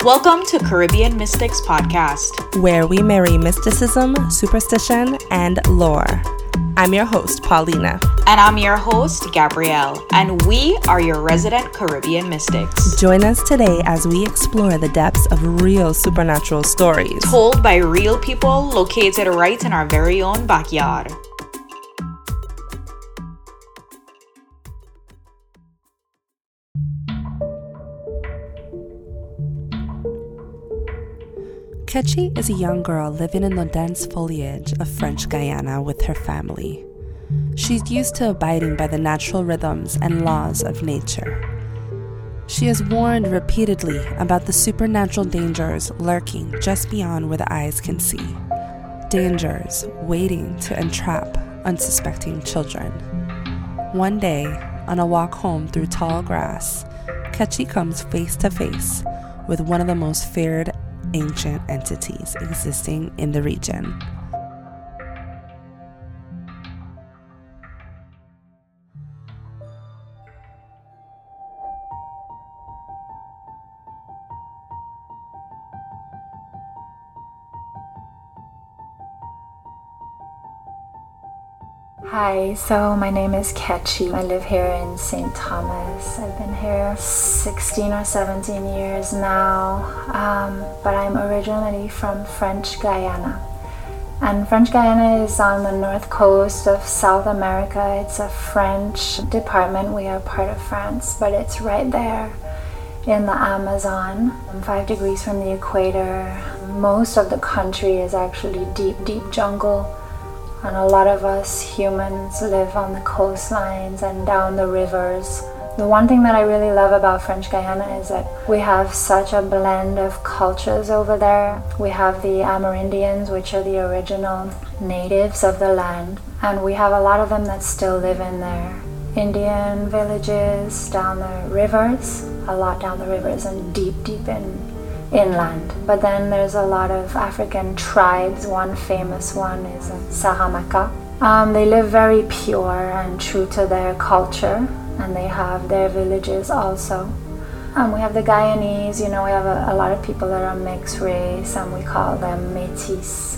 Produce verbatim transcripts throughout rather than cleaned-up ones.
Welcome to Caribbean Mystics Podcast, where we marry mysticism, superstition, and lore. I'm your host, Paulina. And I'm your host, Gabrielle. And we are your resident Caribbean mystics. Join us today as we explore the depths of real supernatural stories told by real people located right in our very own backyard. Ketchy is a young girl living in the dense foliage of French Guiana with her family. She's used to abiding by the natural rhythms and laws of nature. She is warned repeatedly about the supernatural dangers lurking just beyond where the eyes can see. Dangers waiting to entrap unsuspecting children. One day, on a walk home through tall grass, Ketchy comes face to face with one of the most feared ancient entities existing in the region. Hi, so my name is Ketchy. I live here in Saint Thomas. I've been here sixteen or seventeen years now, um, but I'm originally from French Guiana. And French Guiana is on the north coast of South America. It's a French department. We are part of France, but it's right there in the Amazon, five degrees from the equator. Most of the country is actually deep, deep jungle. And a lot of us humans live on the coastlines and down the rivers. The one thing that I really love about French Guiana is that we have such a blend of cultures over there. We have the Amerindians, which are the original natives of the land, and we have a lot of them that still live in there. Indian villages down the rivers, a lot down the rivers and deep, deep in inland. But then there's a lot of African tribes. One famous one is Saramacca. Um, they live very pure and true to their culture, and they have their villages also. Um, we have the Guyanese, you know, we have a, a lot of people that are mixed race, and we call them métis.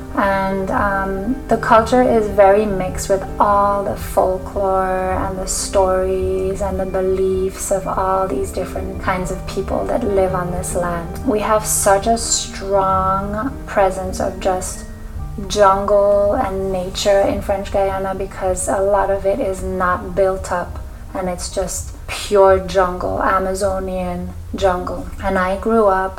And um, the culture is very mixed with all the folklore and the stories and the beliefs of all these different kinds of people that live on this land. We have such a strong presence of just jungle and nature in French Guiana because a lot of it is not built up and it's just pure jungle, Amazonian jungle. And I grew up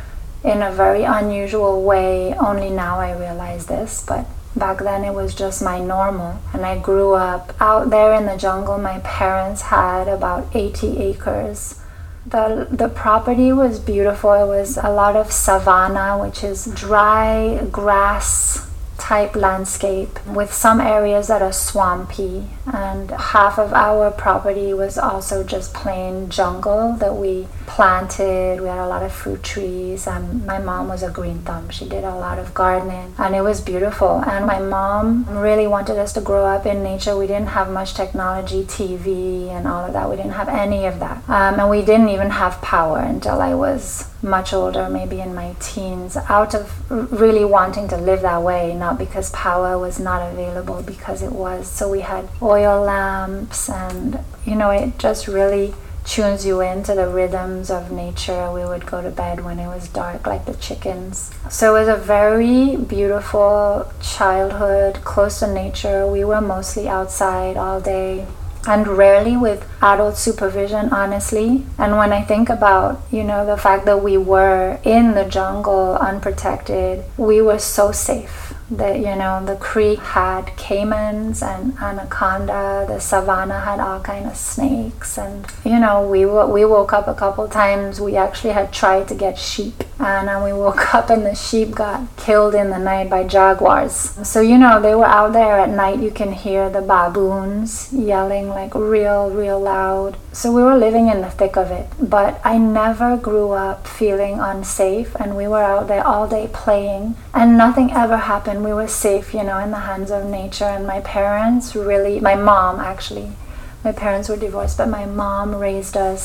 in a very unusual way. Only now I realize this, but back then it was just my normal. And I grew up out there in the jungle. My parents had about eighty acres. The, the property was beautiful. It was a lot of savanna, which is dry grass type landscape with some areas that are swampy, and half of our property was also just plain jungle that we planted. We had a lot of fruit trees, and my mom was a green thumb. She did a lot of gardening, and it was beautiful. And my mom really wanted us to grow up in nature. We didn't have much technology, T V and all of that. We didn't have any of that, um, and we didn't even have power until I was much older, maybe in my teens, out of really wanting to live that way, not because power was not available, because it was. So we had oil lamps, and you know, it just really tunes you into the rhythms of nature. We would go to bed when it was dark, like the chickens. So it was a very beautiful childhood, close to nature. We were mostly outside all day, and rarely with adult supervision, honestly. And when I think about, you know, the fact that we were in the jungle unprotected, we were so safe. That, you know, the creek had caimans and anaconda, the savannah had all kind of snakes, and you know, we w- we woke up a couple times. We actually had tried to get sheep, and then we woke up and the sheep got killed in the night by jaguars. So you know, they were out there at night. You can hear the baboons yelling like real real loud. So we were living in the thick of it, but I never grew up feeling unsafe, and we were out there all day playing, and nothing ever happened. We were safe, you know, in the hands of nature. And my parents really, my mom actually, my parents were divorced, but my mom raised us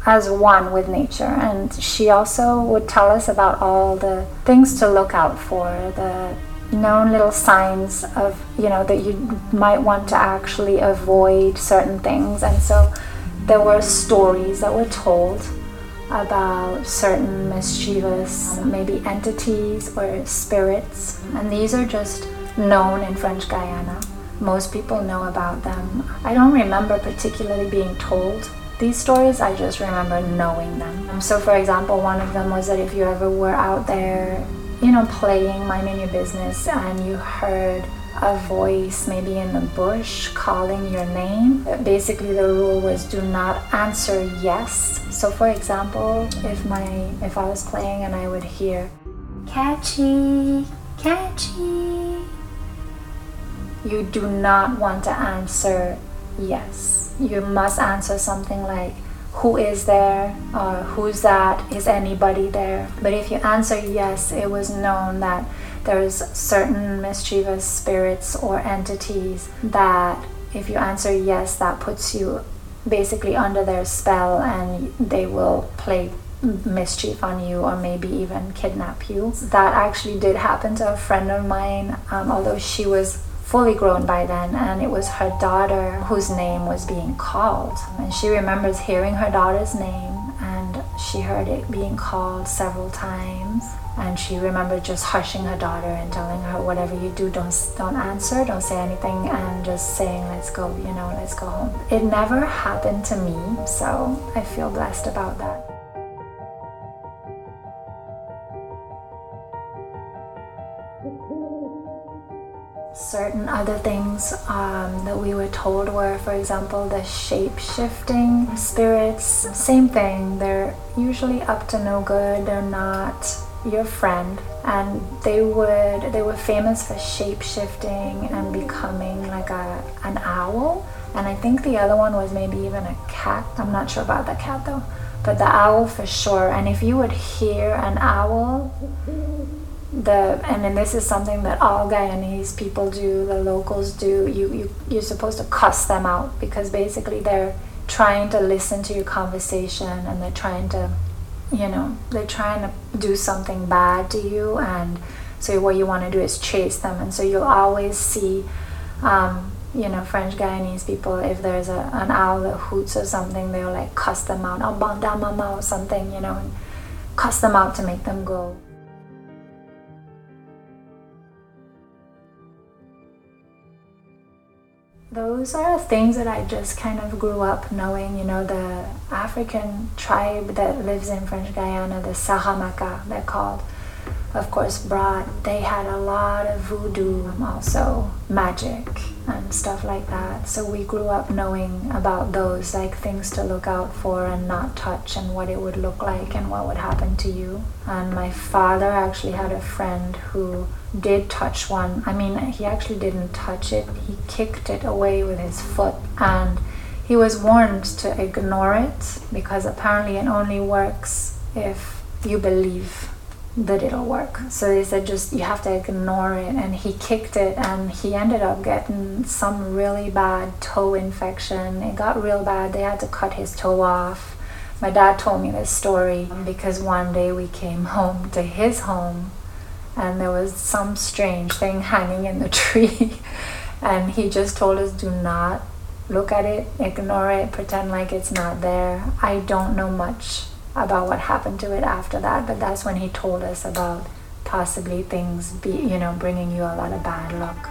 as one with nature. And she also would tell us about all the things to look out for, the known little signs of, you know, that you might want to actually avoid certain things. And so there were stories that were told about certain mischievous maybe entities or spirits, and these are just known in French Guiana. Most people know about them. I don't remember particularly being told these stories, I just remember knowing them. So for example, one of them was that if you ever were out there, you know, playing, minding your business, and you heard a voice maybe in the bush calling your name, basically the rule was do not answer yes. So for example, if my if I was playing and I would hear catchy, catchy, you do not want to answer yes. You must answer something like, who is there, or who's that, is anybody there? But if you answer yes, it was known that there's certain mischievous spirits or entities that if you answer yes, that puts you basically under their spell, and they will play mischief on you or maybe even kidnap you. That actually did happen to a friend of mine, um, although she was fully grown by then, and it was her daughter whose name was being called. And she remembers hearing her daughter's name, and she heard it being called several times, and she remembered just hushing her daughter and telling her, whatever you do, don't don't answer, don't say anything, and just saying, let's go, you know, let's go home. It never happened to me, so I feel blessed about that. Certain other things um, that we were told were, for example, the shape-shifting spirits. Same thing, they're usually up to no good, they're not your friend, and they would they were famous for shape-shifting and becoming like a an owl, and I think the other one was maybe even a cat. I'm not sure about the cat though, but the owl for sure. And if you would hear an owl, The, and then this is something that all Guyanese people do, the locals do, you, you, you're supposed to cuss them out, because basically they're trying to listen to your conversation, and they're trying to, you know, they're trying to do something bad to you, and so what you want to do is chase them. And so you'll always see, um, you know, French Guyanese people, if there's a, an owl that hoots or something, they'll like cuss them out, oh, banda mama or something, you know, and cuss them out to make them go. Those are things that I just kind of grew up knowing. You know, the African tribe that lives in French Guiana, the Saramaka, they're called, of course, brought, they had a lot of voodoo, also magic and stuff like that. So we grew up knowing about those, like things to look out for and not touch, and what it would look like and what would happen to you. And my father actually had a friend who did touch one. I mean, he actually didn't touch it, he kicked it away with his foot, and he was warned to ignore it, because apparently it only works if you believe that it'll work. So they said just you have to ignore it, and he kicked it, and he ended up getting some really bad toe infection. It got real bad, they had to cut his toe off. My dad told me this story because one day we came home to his home, and there was some strange thing hanging in the tree, and he just told us, do not look at it, ignore it, pretend like it's not there. I don't know much about what happened to it after that, but that's when he told us about possibly things be, you know, bringing you a lot of bad luck.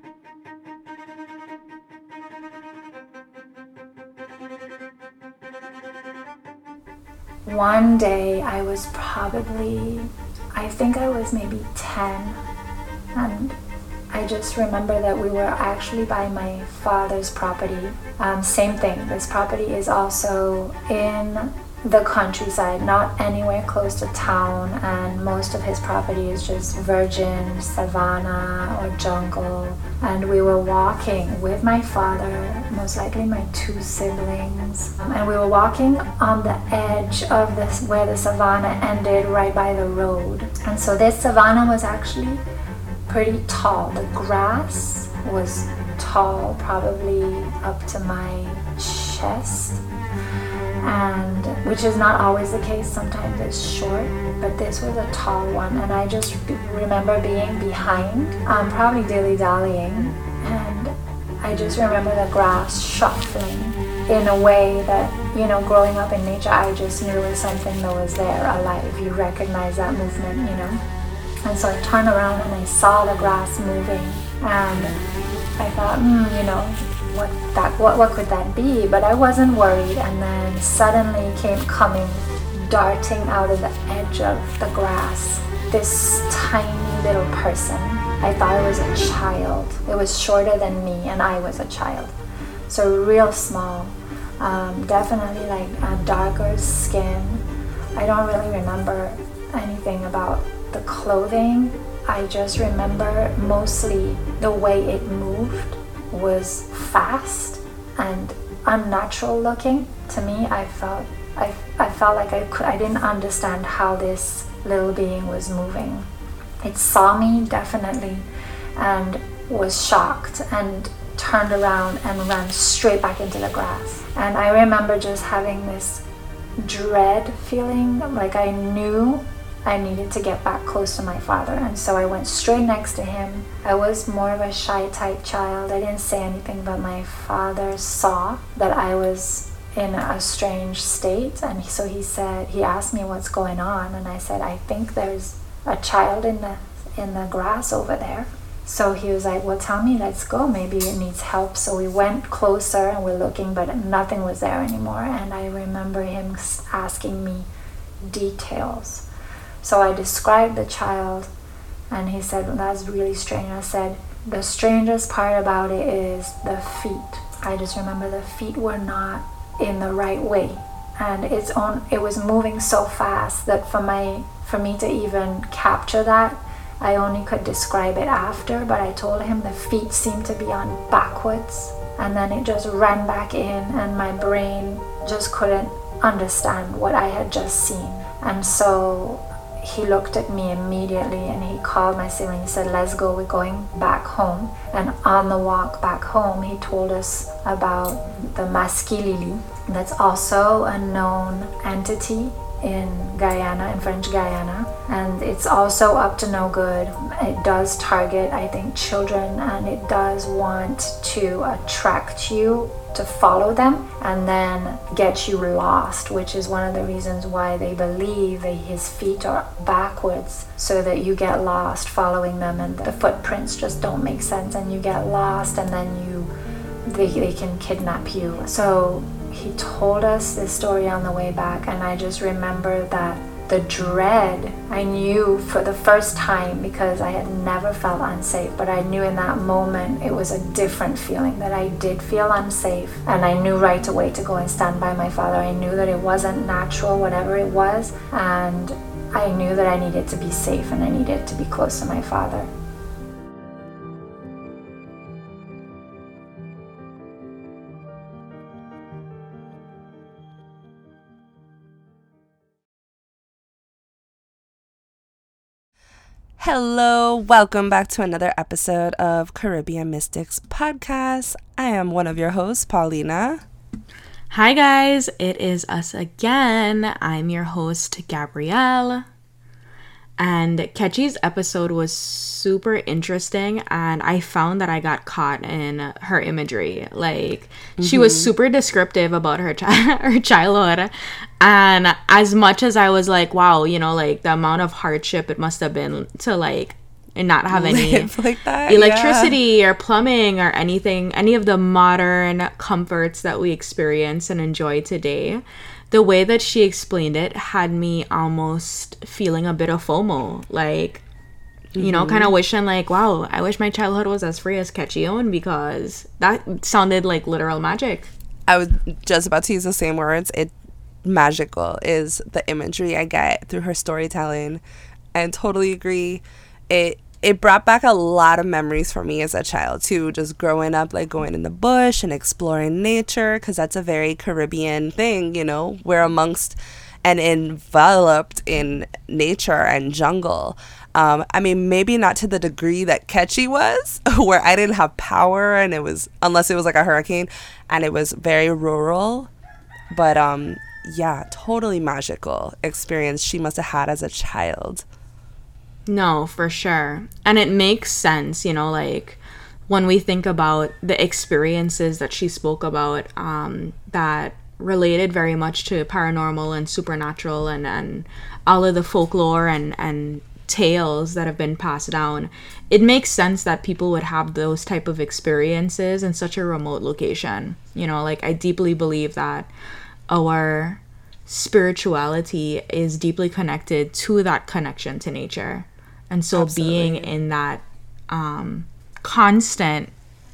One day I was probably, I think I was maybe ten, and I just remember that we were actually by my father's property. Um, same thing, this property is also in the countryside, not anywhere close to town, and most of his property is just virgin savanna or jungle. And we were walking with my father, most likely my two siblings, and we were walking on the edge of this where the savanna ended, right by the road. And so this savanna was actually pretty tall. The grass was tall, probably up to my chest. and which is not always the case. Sometimes it's short, but this was a tall one, and I just remember being behind, um, probably dilly-dallying, and I just remember the grass shuffling in a way that, you know, growing up in nature, I just knew it was something that was there, alive. You recognize that movement, you know. And so I turned around and I saw the grass moving, and I thought, hmm, you know, what that what what could that be? But I wasn't worried, and then suddenly came coming, darting out of the edge of the grass, this tiny little person. I thought it was a child. It was shorter than me, and I was a child. So real small, um, definitely like a darker skin. I don't really remember anything about the clothing. I just remember mostly the way it moved was fast and unnatural looking to me. I felt I, I felt like I could I didn't understand how this little being was moving. It saw me definitely and was shocked and turned around and ran straight back into the grass. And I remember just having this dread feeling, like I knew I needed to get back close to my father, and so I went straight next to him. I was more of a shy type child. I didn't say anything, but my father saw that I was in a strange state, and so he said, he asked me what's going on, and I said, I think there's a child in the in the grass over there. So he was like, well, tell me, let's go, maybe it needs help. So we went closer and we're looking, but nothing was there anymore. And I remember him asking me details. So I described the child, and he said, well, that's really strange. I said, the strangest part about it is the feet. I just remember the feet were not in the right way, and it's on. It was moving so fast that for my for me to even capture that, I only could describe it after. But I told him the feet seemed to be on backwards, and then it just ran back in, and my brain just couldn't understand what I had just seen. And so he looked at me immediately, and he called my sibling. He said, let's go, we're going back home. And on the walk back home, he told us about the Maskilili. That's also a known entity in Guyana, in French Guyana, and it's also up to no good. It does target, I think, children, and it does want to attract you to follow them and then get you lost, which is one of the reasons why they believe that his feet are backwards, so that you get lost following them, and the footprints just don't make sense, and you get lost, and then you they, they can kidnap you. So he told us this story on the way back, and I just remember that the dread, I knew for the first time, because I had never felt unsafe, but I knew in that moment it was a different feeling, that I did feel unsafe, and I knew right away to go and stand by my father. I knew that it wasn't natural, whatever it was, and I knew that I needed to be safe, and I needed to be close to my father. Hello, welcome back to another episode of Caribbean Mystics Podcast. I am one of your hosts, Paulina. Hi guys, it is us again. I'm your host, Gabrielle. And Kechi's episode was super interesting, and I found that I got caught in her imagery. Like, mm-hmm. She was super descriptive about her chi- her childhood, and as much as I was like, wow, you know, like the amount of hardship it must have been to like not have any like that, electricity yeah. or plumbing or anything, any of the modern comforts that we experience and enjoy today. The way that she explained it had me almost feeling a bit of FOMO, like, mm-hmm. you know, kind of wishing like, wow, I wish my childhood was as free as Kechi owned, because that sounded like literal magic. I was just about to use the same words. It magical is the imagery I get through her storytelling, and totally agree. It it brought back a lot of memories for me as a child too, just growing up, like going in the bush and exploring nature, because that's a very Caribbean thing, you know. We're amongst and enveloped in nature and jungle. Um, I mean, maybe not to the degree that Kechi was, where I didn't have power, and it was, unless it was like a hurricane, and it was very rural. But um, yeah, totally magical experience she must have had as a child. No, for sure. And it makes sense, you know, like when we think about the experiences that she spoke about, um, that related very much to paranormal and supernatural and, and all of the folklore and, and tales that have been passed down, it makes sense that people would have those type of experiences in such a remote location. You know, like I deeply believe that our spirituality is deeply connected to that connection to nature. And so Absolutely. Being in that um, constant,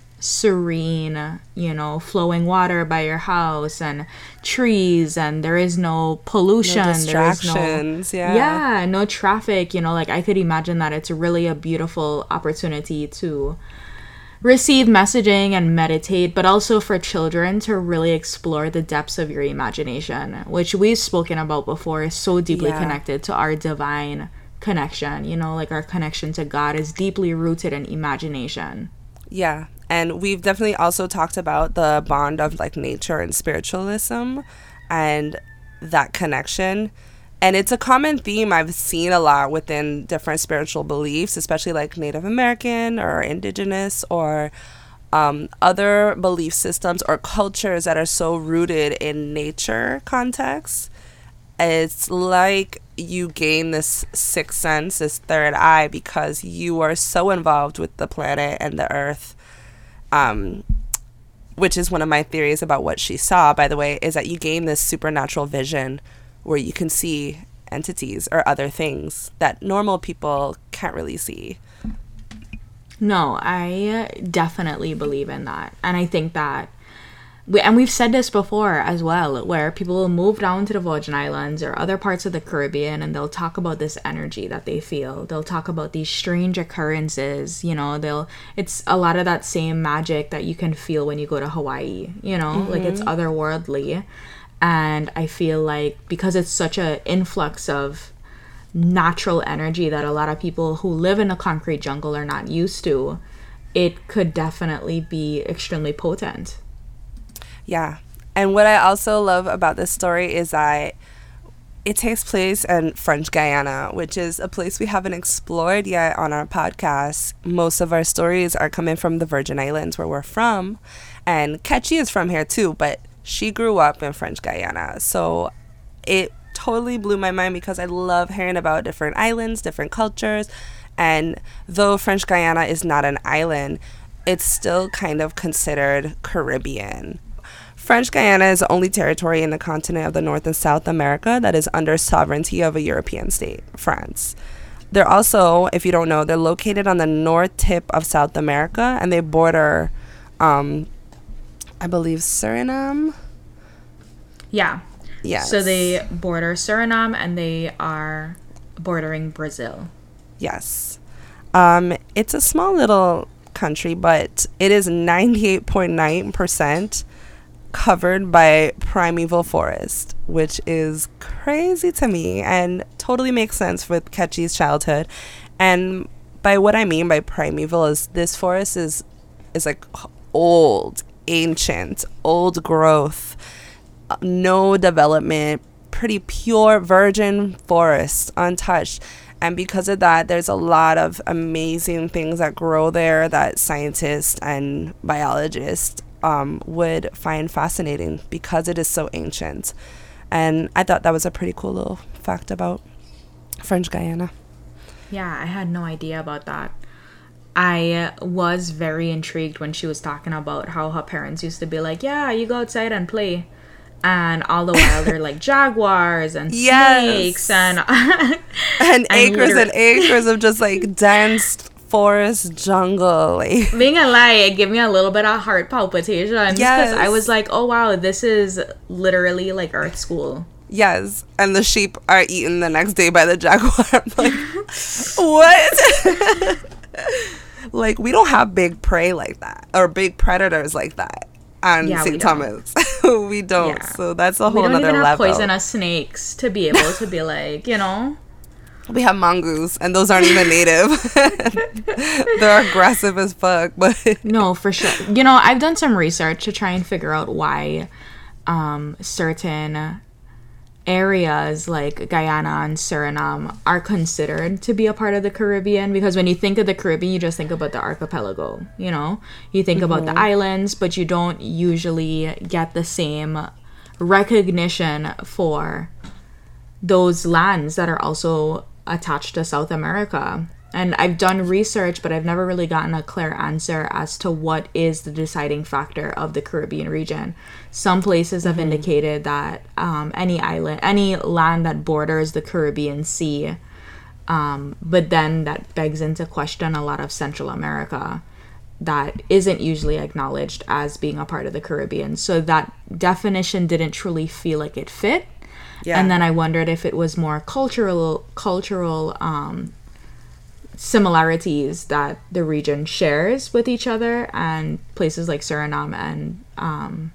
serene, you know, flowing water by your house and trees, and there is no pollution. No distractions, there is no, yeah. Yeah, no traffic, you know, like I could imagine that it's really a beautiful opportunity to receive messaging and meditate, but also for children to really explore the depths of your imagination, which we've spoken about before is so deeply yeah. connected to our divine connection. You know, like our connection to God is deeply rooted in imagination. Yeah. And we've definitely also talked about the bond of like nature and spiritualism and that connection. And it's a common theme I've seen a lot within different spiritual beliefs, especially like Native American or Indigenous or um, other belief systems or cultures that are so rooted in nature contexts. It's like you gain this sixth sense, this third eye, because you are so involved with the planet and the earth. Um, which is one of my theories about what she saw, by the way, is that you gain this supernatural vision where you can see entities or other things that normal people can't really see. No, I definitely believe in that. And I think that, we, and we've said this before as well, where people will move down to the Virgin Islands or other parts of the Caribbean and they'll talk about this energy that they feel. They'll talk about these strange occurrences, you know, they'll, it's a lot of that same magic that you can feel when you go to Hawaii, you know, mm-hmm. like it's otherworldly. And I feel like because it's such an influx of natural energy that a lot of people who live in a concrete jungle are not used to, it could definitely be extremely potent. Yeah. And what I also love about this story is that it takes place in French Guiana, which is a place we haven't explored yet on our podcast. Most of our stories are coming from the Virgin Islands, where we're from. And Ketchy is from here too, but she grew up in French Guiana. So it totally blew my mind because I love hearing about different islands, different cultures. And though French Guiana is not an island, it's still kind of considered Caribbean. French Guiana is the only territory in the continent of the North and South America that is under sovereignty of a European state, France. They're also, if you don't know, they're located on the north tip of South America, and they border, um, I believe, Suriname? Yeah. Yes. So they border Suriname, and they are bordering Brazil. Yes. Um, it's a small little country, but it is ninety-eight point nine percent covered by primeval forest, which is crazy to me and totally makes sense with Ketchy's childhood. And by what I mean by primeval is this forest is is like old, ancient, old growth, no development, pretty pure virgin forest, untouched. And because of that, there's a lot of amazing things that grow there that scientists and biologists um, would find fascinating because it is so ancient. And I thought that was a pretty cool little fact about French Guiana. Yeah, I had no idea about that. I was very intrigued when she was talking about how her parents used to be like, yeah, you go outside and play. And all the while they're like jaguars and yes. snakes and and, and acres and acres of just like dense forest jungle. Like, being a lie, it gave me a little bit of heart palpitations. Yes. Because I was like, oh wow, this is literally like Earth School. Yes. And the sheep are eaten the next day by the jaguar. I'm like, what? Like, we don't have big prey like that or big predators like that. And yeah, Saint Thomas. we don't. Yeah. So that's a whole other level. We don't even have poisonous snakes to be able to be like, you know. We have mongoose, and those aren't even native. They're aggressive as fuck. But no, for sure. You know, I've done some research to try and figure out why um, certain areas like Guyana and Suriname are considered to be a part of the Caribbean, because when you think of the Caribbean, you just think about the archipelago, you know? You think mm-hmm. about the islands, but you don't usually get the same recognition for those lands that are also attached to South America. And I've done research, but I've never really gotten a clear answer as to what is the deciding factor of the Caribbean region. Some places have mm-hmm. indicated that um, any island, any land that borders the Caribbean Sea, um, but then that begs into question a lot of Central America that isn't usually acknowledged as being a part of the Caribbean. So that definition didn't truly feel like it fit. Yeah. And then I wondered if it was more cultural, cultural, um, similarities that the region shares with each other, and places like Suriname and um,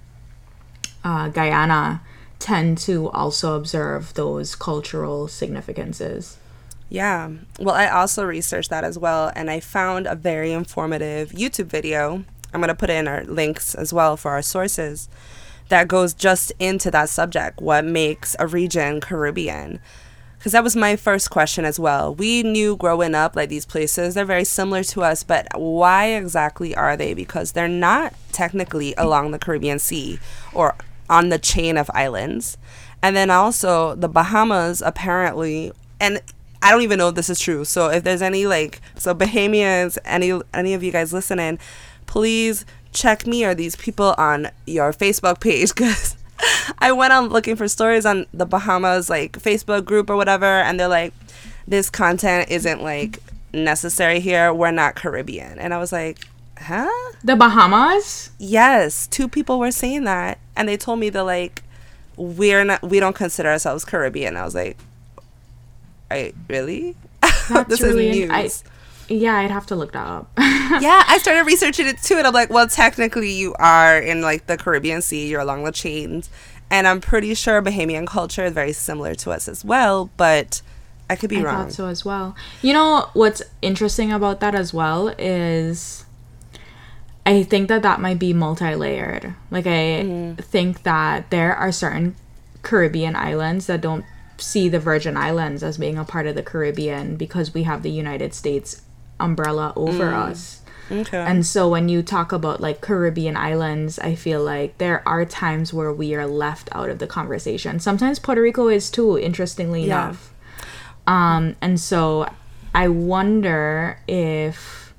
uh, Guyana tend to also observe those cultural significances. Yeah, well, I also researched that as well, and I found a very informative YouTube video. I'm going to put in our links as well for our sources that goes just into that subject, what makes a region Caribbean. Because that was my first question as well. We knew growing up, like, these places, they're very similar to us, but why exactly are they? Because they're not technically along the Caribbean Sea or on the chain of islands. And then also the Bahamas, apparently, and I don't even know if this is true. So if there's any, like, so Bahamians, any any of you guys listening, please check me or these people on your Facebook page, because I went on looking for stories on the Bahamas, like, Facebook group or whatever, and they're like, this content isn't, like, necessary here. We're not Caribbean. And I was like, huh? The Bahamas? Yes. Two people were saying that, and they told me they're like, we're not, we don't consider ourselves Caribbean. I was like, I really? That's this really is news. I, yeah, I'd have to look that up. Yeah, I started researching it too, and I'm like, well, technically you are in, like, the Caribbean Sea, you're along the chains, and I'm pretty sure Bahamian culture is very similar to us as well, but I could be I wrong. I thought so as well. You know, what's interesting about that as well is I think that that might be multi-layered. Like, I mm. think that there are certain Caribbean islands that don't see the Virgin Islands as being a part of the Caribbean because we have the United States umbrella over mm. us. Okay. And so when you talk about, like, Caribbean islands, I feel like there are times where we are left out of the conversation. Sometimes Puerto Rico is too, interestingly yeah. enough. Um, and so I wonder if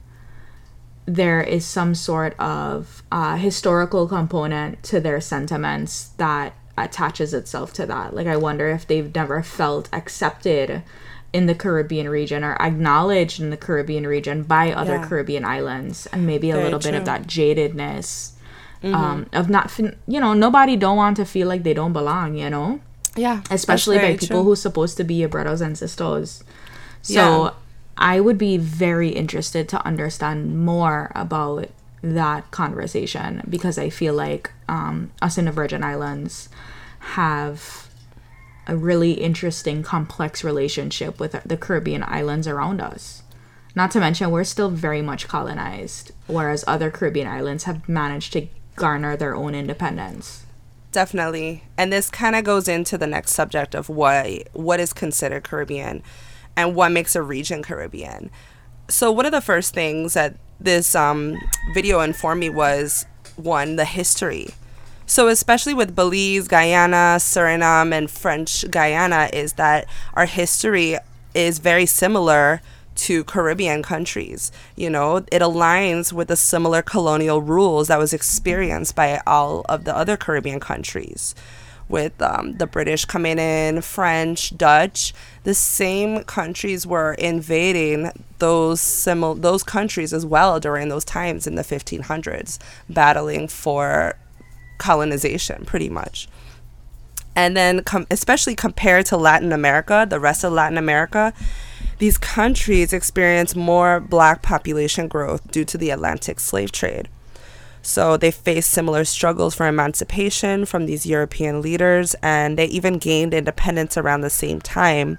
there is some sort of uh, historical component to their sentiments that attaches itself to that. Like, I wonder if they've never felt accepted in the Caribbean region or acknowledged in the Caribbean region by other yeah. Caribbean islands, and maybe a Very little true. bit of that jadedness mm-hmm. um, of not, fin- you know, nobody don't want to feel like they don't belong, you know? Yeah. Especially by people true. who's supposed to be your brothers and sisters. So yeah. I would be very interested to understand more about that conversation, because I feel like um, us in the Virgin Islands have a really interesting, complex relationship with the Caribbean islands around us. Not to mention, we're still very much colonized, whereas other Caribbean islands have managed to garner their own independence. Definitely. And this kind of goes into the next subject of what what is considered Caribbean and what makes a region Caribbean. So one of the first things that this um, video informed me was, one, the history. So especially with Belize, Guyana, Suriname, and French Guyana, is that our history is very similar to Caribbean countries. You know, it aligns with the similar colonial rules that was experienced by all of the other Caribbean countries. With um, the British coming in, French, Dutch, the same countries were invading those simil- those countries as well during those times in the fifteen hundreds, battling for colonization, pretty much. And then, com- especially compared to Latin America, the rest of Latin America, these countries experienced more black population growth due to the Atlantic slave trade. So they faced similar struggles for emancipation from these European leaders, and they even gained independence around the same time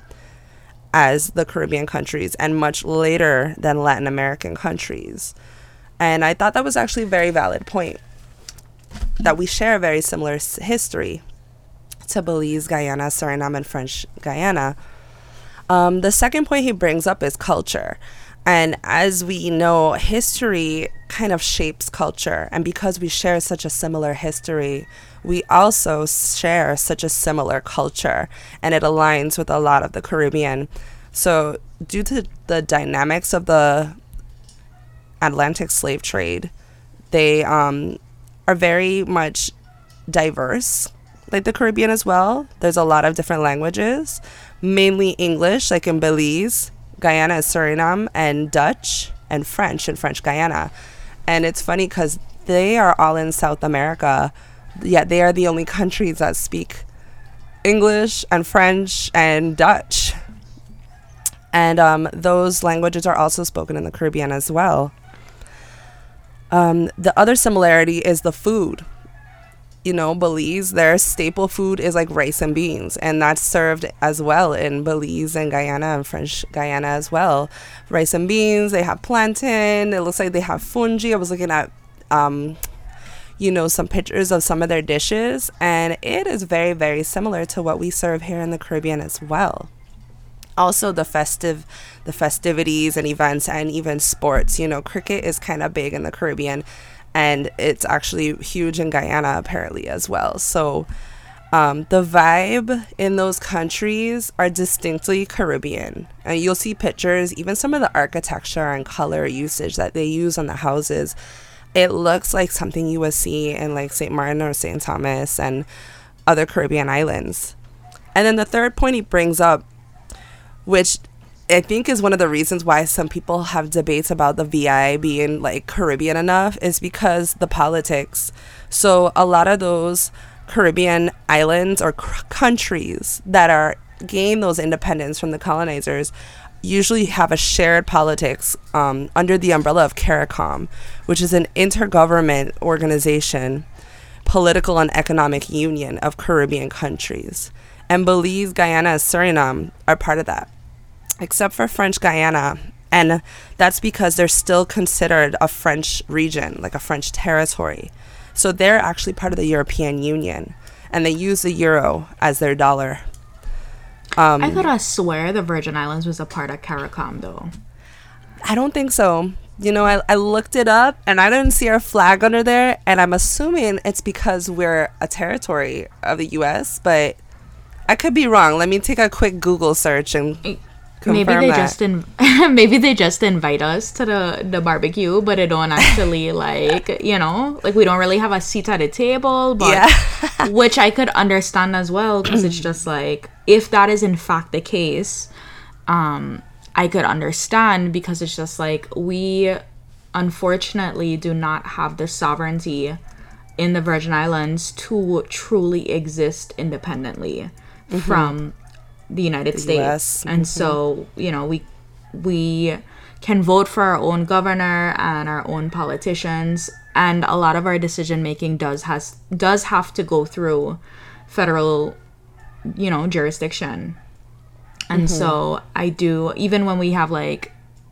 as the Caribbean countries and much later than Latin American countries. And I thought that was actually a very valid point, that we share a very similar history. to Belize, Guyana, Suriname, and French Guyana. Um, the second point he brings up is culture. And as we know, history kind of shapes culture. And because we share such a similar history, we also share such a similar culture. And it aligns with a lot of the Caribbean. So due to the dynamics of the Atlantic slave trade, they um, are very much diverse, like the Caribbean as well. There's a lot of different languages, mainly English, like in Belize, Guyana, Suriname, and Dutch and French in French Guyana. And it's funny because they are all in South America, yet they are the only countries that speak English and French and Dutch. And um, those languages are also spoken in the Caribbean as well. Um, the other similarity is the food. You know, Belize, their staple food is like rice and beans, and that's served as well in Belize and Guyana and French Guyana as well. Rice and beans, they have plantain, it looks like they have fungi. I was looking at, um, you know, some pictures of some of their dishes, and it is very, very similar to what we serve here in the Caribbean as well. Also, the festive, the festivities and events and even sports. You know, cricket is kind of big in the Caribbean. And it's actually huge in Guyana, apparently, as well. So um, the vibe in those countries are distinctly Caribbean. And you'll see pictures, even some of the architecture and color usage that they use on the houses. It looks like something you would see in like Saint Martin or Saint Thomas and other Caribbean islands. And then the third point he brings up, which I think is one of the reasons why some people have debates about the V I being like Caribbean enough, is because the politics. So a lot of those Caribbean islands or c- countries that are gain those independence from the colonizers usually have a shared politics um, under the umbrella of CARICOM, which is an intergovernment organization, political and economic union of Caribbean countries. And Belize, Guyana, and Suriname are part of that, except for French Guyana. And that's because they're still considered a French region, like a French territory. So they're actually part of the European Union, and they use the euro as their dollar. Um, I could have swear the Virgin Islands was a part of CARICOM, though. I don't think so. You know, I, I looked it up, and I didn't see our flag under there, and I'm assuming it's because we're a territory of the U S, but I could be wrong. Let me take a quick Google search and confirm maybe they that. just in- maybe they just invite us to the, the barbecue, but they don't actually like, you know, like we don't really have a seat at a table, but Yeah. which I could understand as well, because it's just like, if that is in fact the case, um, I could understand, because it's just like, we unfortunately do not have the sovereignty in the Virgin Islands to truly exist independently mm-hmm. from the United the States. U S. And mm-hmm. so, you know, we we can vote for our own governor and our own politicians, and a lot of our decision making does has does have to go through federal, you know, jurisdiction. And mm-hmm. so I do, even when we have like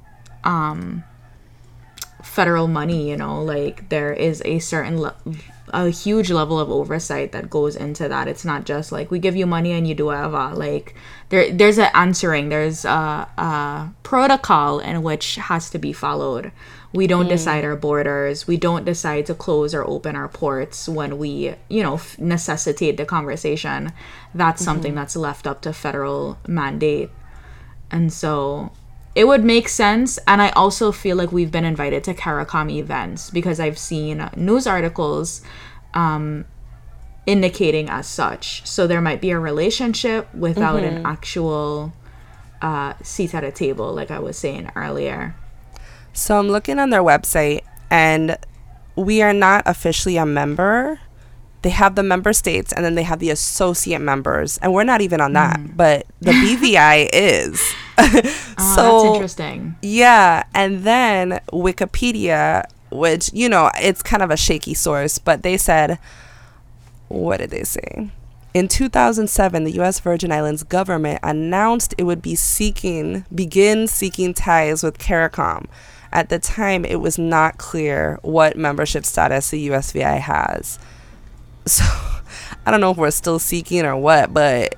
um federal money, you know, like there is a certain le- a huge level of oversight that goes into that. It's not just like we give you money and you do whatever. Like there there's an answering, there's a, a protocol in which has to be followed. We don't mm. decide our borders. We don't decide to close or open our ports when we, you know, f- necessitate the conversation. That's mm-hmm. something that's left up to federal mandate. And so it would make sense. And I also feel like we've been invited to CARICOM events, because I've seen news articles um, indicating as such. So there might be a relationship without mm-hmm. an actual uh, seat at a table, like I was saying earlier. So I'm looking on their website, and we are not officially a member. They have the member states, and then they have the associate members, and we're not even on that. Mm. But the B V I is. Oh, so that's interesting. Yeah, and then Wikipedia, which, you know, it's kind of a shaky source, but they said, what did they say? In two thousand seven, the U S Virgin Islands government announced it would be seeking, begin seeking ties with CARICOM. At the time, it was not clear what membership status the U S V I has. So I don't know if we're still seeking or what, but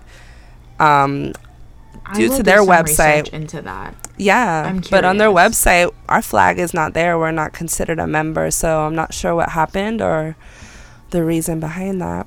um, due to do their some website, research into that. yeah, I'm but on their curious. website, our flag is not there. We're not considered a member, so I'm not sure what happened or the reason behind that.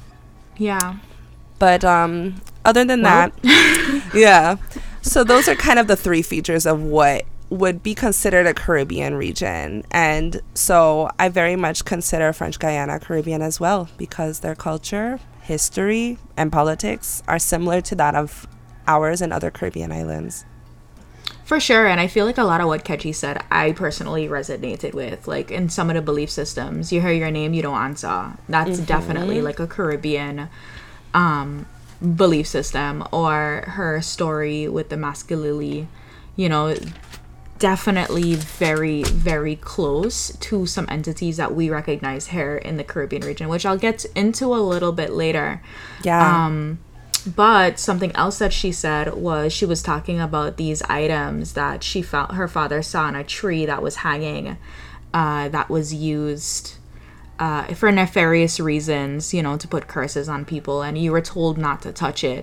Yeah. But um, other than Well. that, yeah. So those are kind of the three features of what would be considered a Caribbean region. And so I very much consider French Guiana Caribbean as well, because their culture, history, and politics are similar to that of ours and other Caribbean islands. For sure, and I feel like a lot of what Kechi said, I personally resonated with. Like, in some of the belief systems, you hear your name, you don't answer. That's mm-hmm. definitely like a Caribbean um, belief system. Or her story with the Maskalili, you know, definitely very, very close to some entities that we recognize here in the Caribbean region, which I'll get into a little bit later. Yeah. Um, but something else that she said was she was talking about these items that she found her father saw on a tree that was hanging, uh, that was used uh, for nefarious reasons, you know, to put curses on people, and you were told not to touch it.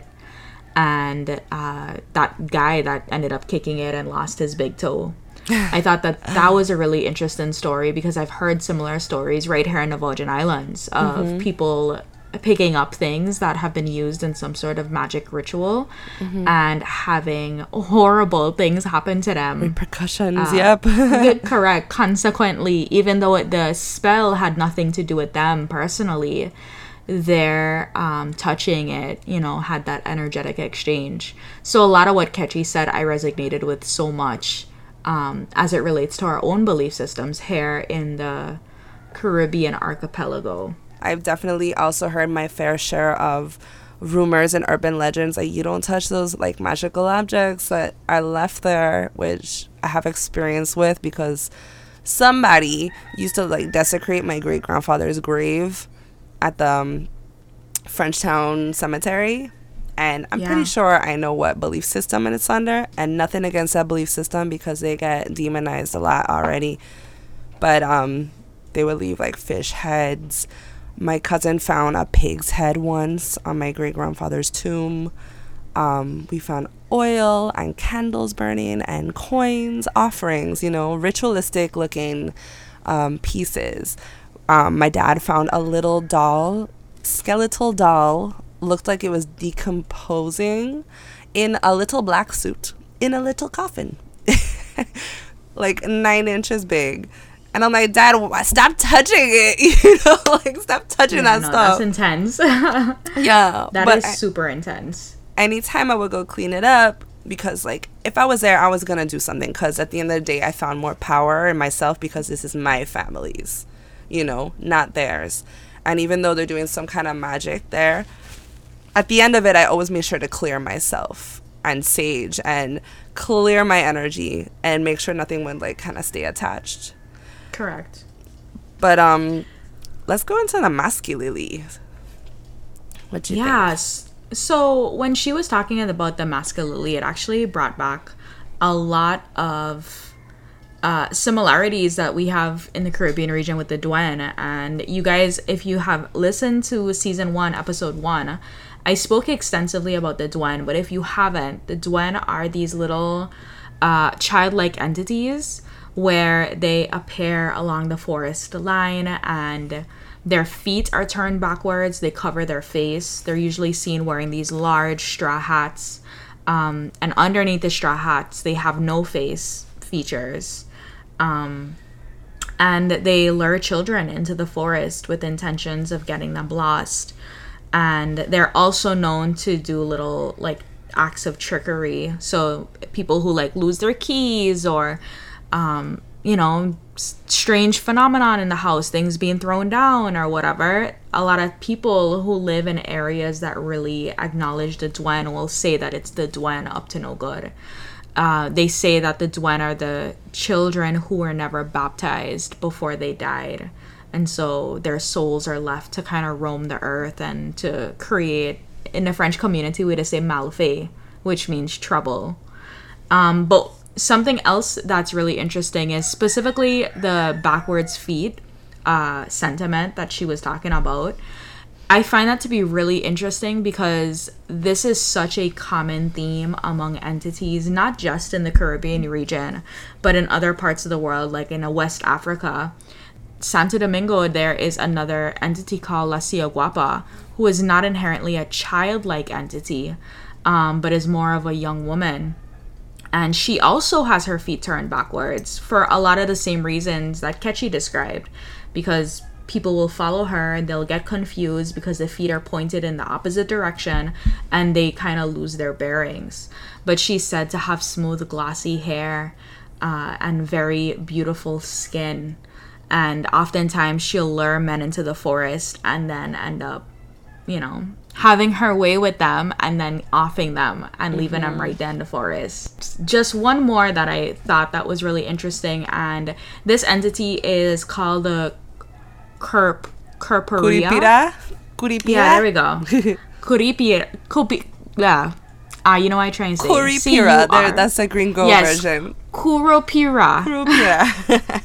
And uh, that guy that ended up kicking it and lost his big toe. I thought that that was a really interesting story, because I've heard similar stories right here in the Virgin Islands of mm-hmm. people picking up things that have been used in some sort of magic ritual mm-hmm. and having horrible things happen to them. Repercussions, uh, yep. Correct. Consequently, even though it, the spell had nothing to do with them personally, their um, touching it, you know, had that energetic exchange. So a lot of what Kechi said I resonated with so much um, as it relates to our own belief systems here in the Caribbean archipelago. I've definitely also heard my fair share of rumors and urban legends like, you don't touch those like magical objects that are left there, which I have experience with, because somebody used to like desecrate my great grandfather's grave at the um, Frenchtown Cemetery, and I'm yeah. pretty sure I know what belief system it's under, and nothing against that belief system because they get demonized a lot already, but um they would leave like fish heads. My cousin found a pig's head once on my great grandfather's tomb. Um, we found oil and candles burning and coins, offerings, you know, ritualistic looking um, pieces. Um, my dad found a little doll, skeletal doll, looked like it was decomposing, in a little black suit, in a little coffin, like nine inches big. And I'm like, Dad, stop touching it, you know, like stop touching yeah, that no, stuff. That's intense. Yeah, that but is super intense. Anytime I would go clean it up, because like if I was there, I was gonna do something. Because at the end of the day, I found more power in myself, because this is my family's, you know, not theirs. And even though they're doing some kind of magic there, at the end of it, I always make sure to clear myself and sage and clear my energy and make sure nothing would like kind of stay attached. Correct. But um, let's go into the Maskalili. What do you yes. think? So when she was talking about the Maskalili, it actually brought back a lot of uh, similarities that we have in the Caribbean region with the Duen. And you guys, if you have listened to season one, episode one, I spoke extensively about the Duen. But if you haven't, the Duen are these little uh, childlike entities where they appear along the forest line, and their feet are turned backwards. They cover their face. They're usually seen wearing these large straw hats. Um, and underneath the straw hats, they have no face features. Um, and they lure children into the forest with intentions of getting them lost. And they're also known to do little, like, acts of trickery. So people who, like, lose their keys or... Um, you know, strange phenomenon in the house, things being thrown down or whatever. A lot of people who live in areas that really acknowledge the Duen will say that it's the Duen up to no good. Uh, they say that the Duen are the children who were never baptized before they died. And so their souls are left to kind of roam the earth and to create, in the French community, we would say malfait, which means trouble. Um, but something else that's really interesting is specifically the backwards feet uh, sentiment that she was talking about. I find that to be really interesting because this is such a common theme among entities, not just in the Caribbean region, but in other parts of the world, like in West Africa. Santo Domingo, there is another entity called La Ciaguapa, who is not inherently a childlike entity, um, but is more of a young woman. And she also has her feet turned backwards for a lot of the same reasons that Kechi described, because people will follow her and they'll get confused because the feet are pointed in the opposite direction and they kind of lose their bearings. But she's said to have smooth, glossy hair uh, and very beautiful skin. And oftentimes she'll lure men into the forest and then end up, you know, having her way with them and then offing them and mm-hmm. leaving them right there in the forest. Just one more that I thought that was really interesting. And this entity is called the Curp, Curperia. Curipira? Curipira? Yeah, there we go. Curipira. Cupi, yeah. Ah, uh, you know what I try and say? Curipira. There, that's the gringo yes. version. Curupira. Curupira.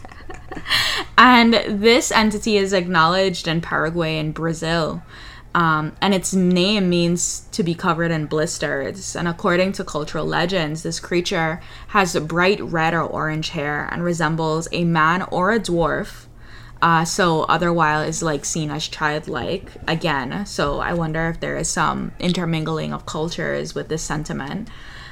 And this entity is acknowledged in Paraguay and Brazil. Um, and its name means to be covered in blisters. And according to cultural legends, this creature has bright red or orange hair and resembles a man or a dwarf. Uh, so otherwise is like seen as childlike again. So I wonder if there is some intermingling of cultures with this sentiment.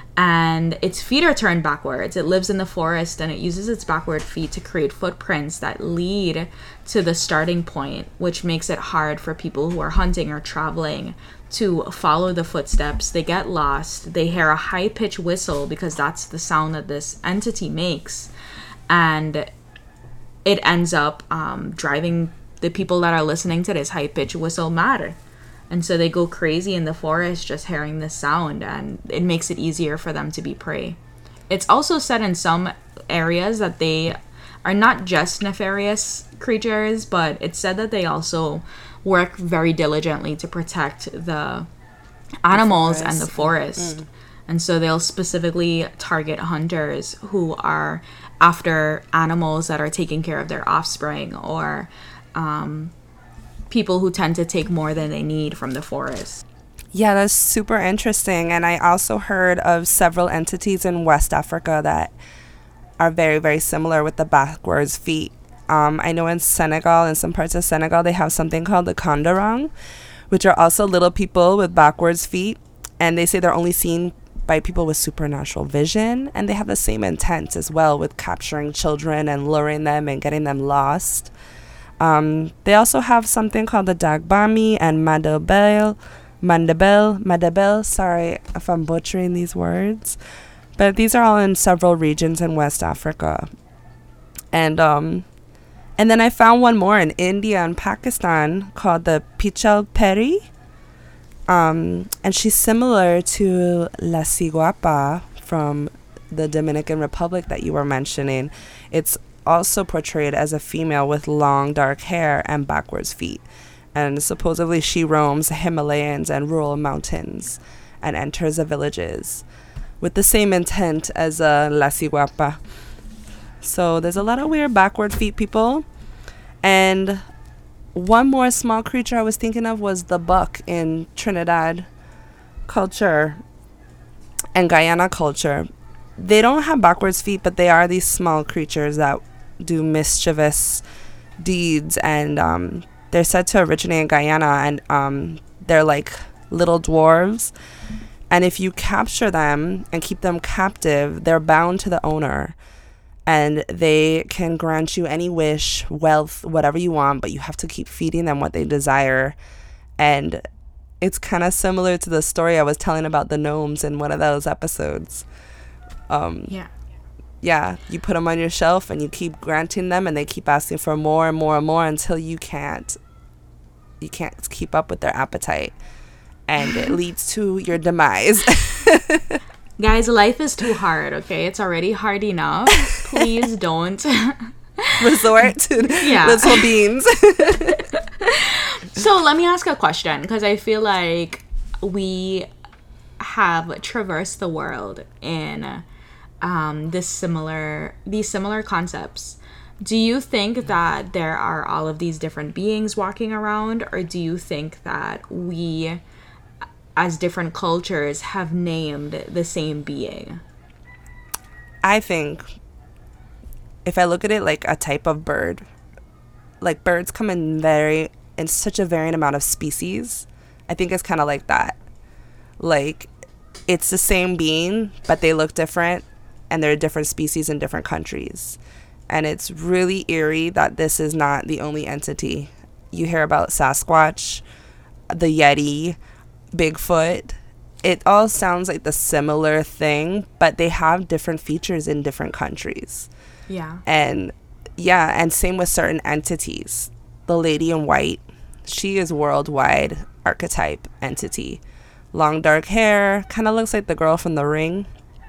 And its feet are turned backwards. It lives in the forest and it uses its backward feet to create footprints that lead to the starting point, which makes it hard for people who are hunting or traveling to follow the footsteps. They get lost. They hear a high-pitched whistle because that's the sound that this entity makes. And it ends up um, driving the people that are listening to this high-pitched whistle mad. And so they go crazy in the forest just hearing this sound, and it makes it easier for them to be prey. It's also said in some areas that they are not just nefarious creatures, but it's said that they also work very diligently to protect the animals the and the forest. Mm. And so they'll specifically target hunters who are after animals that are taking care of their offspring, or um, people who tend to take more than they need from the forest. Yeah, that's super interesting. And I also heard of several entities in West Africa that are very, very similar with the backwards feet. Um, I know in Senegal, in some parts of Senegal, they have something called the Kondorong, which are also little people with backwards feet. And they say they're only seen by people with supernatural vision. And they have the same intent as well with capturing children and luring them and getting them lost. Um, they also have something called the Dagbami and Mandabel, Mandabel, Mandabel, sorry if I'm butchering these words, but these are all in several regions in West Africa. And um, and then I found one more in India and Pakistan called the Pichal Peri. Um, and she's similar to La Ciaguapa from the Dominican Republic that you were mentioning. It's also portrayed as a female with long dark hair and backwards feet, and supposedly she roams the Himalayas and rural mountains and enters the villages with the same intent as uh, La Ciaguapa. So there's a lot of weird backward feet people. And one more small creature I was thinking of was the buck in Trinidad culture and Guyana culture. They don't have backwards feet, but they are these small creatures that do mischievous deeds, and um, they're said to originate in Guyana, and um, they're like little dwarves. And if you capture them and keep them captive, they're bound to the owner, and they can grant you any wish, wealth, whatever you want, but you have to keep feeding them what they desire. And it's kind of similar to the story I was telling about the gnomes in one of those episodes. Um, yeah. Yeah, you put them on your shelf and you keep granting them, and they keep asking for more and more and more until you can't you can't keep up with their appetite, and it leads to your demise. Guys, life is too hard, okay? It's already hard enough. Please don't resort to yeah. little beans. So let me ask a question, because I feel like we have traversed the world in um, this similar these similar concepts. Do you think that there are all of these different beings walking around, or do you think that we, as different cultures, have named the same being? I think if I look at it like a type of bird, like birds come in very in such a varying amount of species. I think it's kind of like that. Like it's the same being, but they look different, and they're different species in different countries. And it's really eerie that this is not the only entity. You hear about Sasquatch, the Yeti, Bigfoot. It all sounds like the similar thing, but they have different features in different countries. Yeah. And yeah, and same with certain entities. The lady in white, she is worldwide archetype entity. Long dark hair, kind of looks like the girl from The Ring.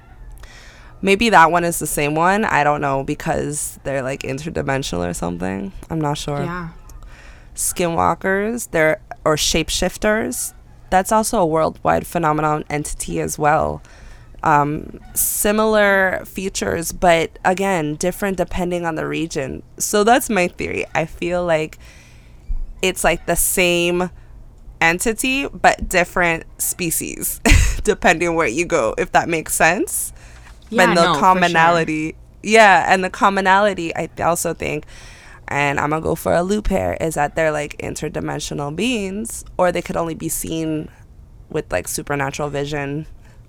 Maybe that one is the same one. I don't know, because they're like interdimensional or something. I'm not sure. Yeah. Skinwalkers, they're or shapeshifters. That's also a worldwide phenomenon entity as well. Um, similar features, but again, different depending on the region. So that's my theory. I feel like it's like the same entity, but different species, depending where you go, if that makes sense. Yeah, but the no, commonality, for sure. yeah, and the commonality, I also think, and I'm gonna go for a loop here, is that they're like interdimensional beings, or they could only be seen with like supernatural vision.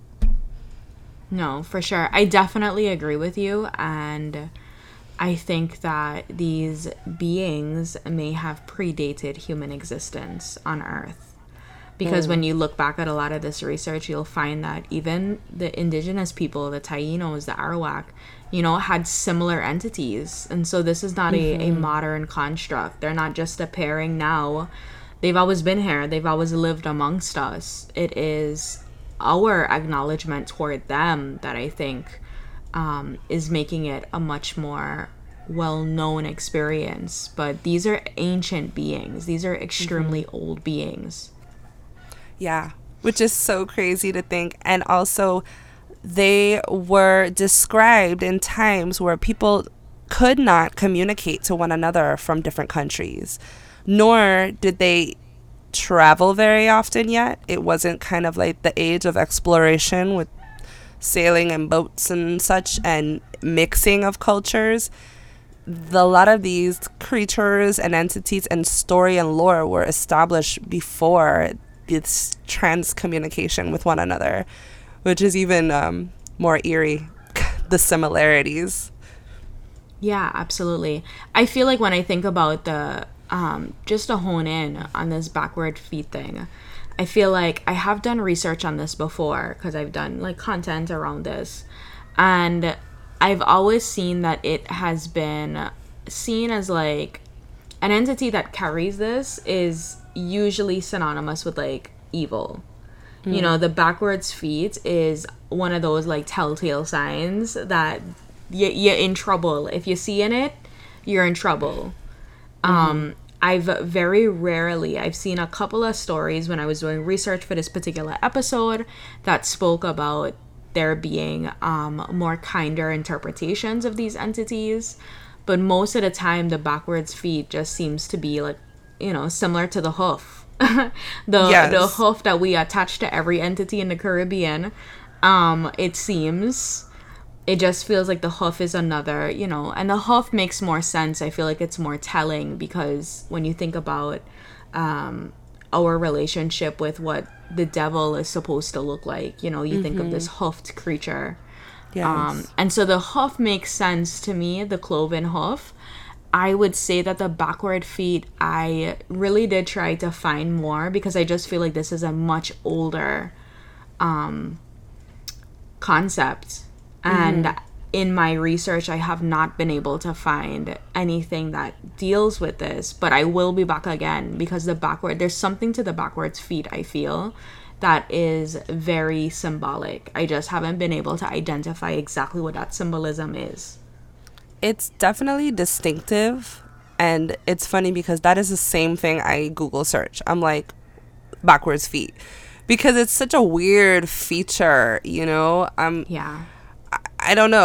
No, for sure. I definitely agree with you, and I think that these beings may have predated human existence on Earth. Because mm. when you look back at a lot of this research, you'll find that even the indigenous people, the Taínos, the Arawak, you know, had similar entities. And so this is not mm-hmm. a, a modern construct. They're not just appearing now. They've always been here. They've always lived amongst us. It is our acknowledgement toward them that I think um, is making it a much more well-known experience. But these are ancient beings. These are extremely mm-hmm. old beings. Yeah, which is so crazy to think. And also, they were described in times where people could not communicate to one another from different countries, nor did they travel very often yet. It wasn't kind of like the age of exploration with sailing and boats and such and mixing of cultures. The, a lot of these creatures and entities and story and lore were established before this trans communication with one another, which is even um, more eerie, the similarities. Yeah, absolutely. I feel like when I think about the, um, just to hone in on this backward feet thing, I feel like I have done research on this before because I've done like content around this. And I've always seen that it has been seen as like an entity that carries this is usually synonymous with like evil. Mm. You know, the backwards feet is one of those like telltale signs that y- you're in trouble. If you see in it, you're in trouble. Mm-hmm. Um, I've very rarely, I've seen a couple of stories when I was doing research for this particular episode that spoke about there being um, more kinder interpretations of these entities. But most of the time, the backwards feet just seems to be like, you know, similar to the hoof. the yes. the hoof that we attach to every entity in the Caribbean. Um, it seems. It just feels like the hoof is another, you know, and the hoof makes more sense. I feel like it's more telling because when you think about um, our relationship with what the devil is supposed to look like, you know, you mm-hmm. think of this hoofed creature. Yes. Um, and so the hoof makes sense to me, the cloven hoof. I would say that the backward feet, I really did try to find more because I just feel like this is a much older um, concept. And mm-hmm. in my research, I have not been able to find anything that deals with this. But I will be back again because the backward, there's something to the backwards feet, I feel, that is very symbolic. I just haven't been able to identify exactly what that symbolism is. It's definitely distinctive, and it's funny because that is the same thing I Google search. I'm like, backwards feet, because it's such a weird feature, you know? Um, yeah. I, I don't know.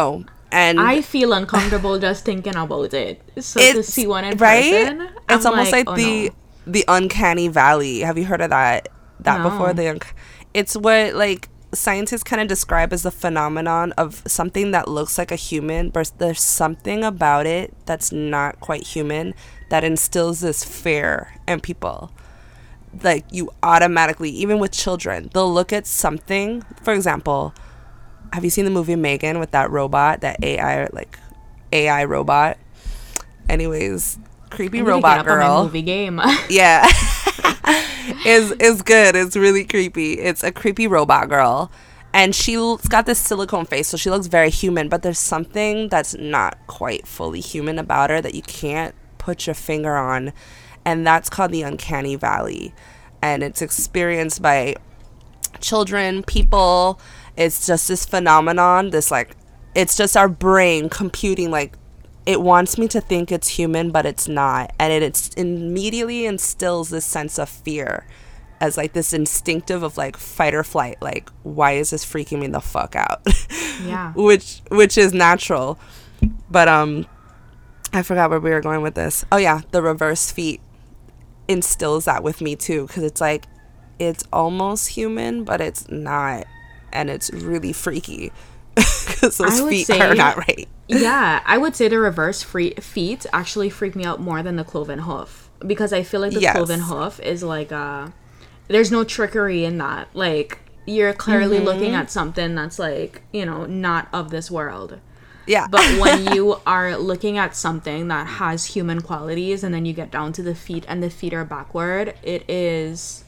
And I feel uncomfortable just thinking about it. So to see one in right? person, I'm it's almost like, like oh, the no. the uncanny valley. Have you heard of that? That No. before the, un- it's what like scientists kind of describe as the phenomenon of something that looks like a human, but there's something about it that's not quite human that instills this fear in people. Like you automatically, even with children, they'll look at something. For example, have you seen the movie Megan with that robot, that A I like A I robot? Anyways, creepy I need to robot get up on girl. my movie game. Yeah. is is good. It's really creepy. It's a creepy robot girl, and she's got this silicone face, so she looks very human, but there's something that's not quite fully human about her that you can't put your finger on, and that's called the uncanny valley. And it's experienced by children, people. It's just this phenomenon, this like it's just our brain computing, like it wants me to think it's human, but it's not. And it it's immediately instills this sense of fear as like this instinctive of like fight or flight. Like, why is this freaking me the fuck out? Yeah. which which is natural. But um I forgot where we were going with this. Oh yeah, the reverse feet instills that with me too, because it's like it's almost human, but it's not. And it's really freaky because those feet say, are not right. Yeah, I would say the reverse free feet actually freak me out more than the cloven hoof, because I feel like the Yes. cloven hoof is like uh there's no trickery in that. Like you're clearly Mm-hmm. looking at something that's like, you know, not of this world. Yeah. But when you are looking at something that has human qualities and then you get down to the feet and the feet are backward, it is,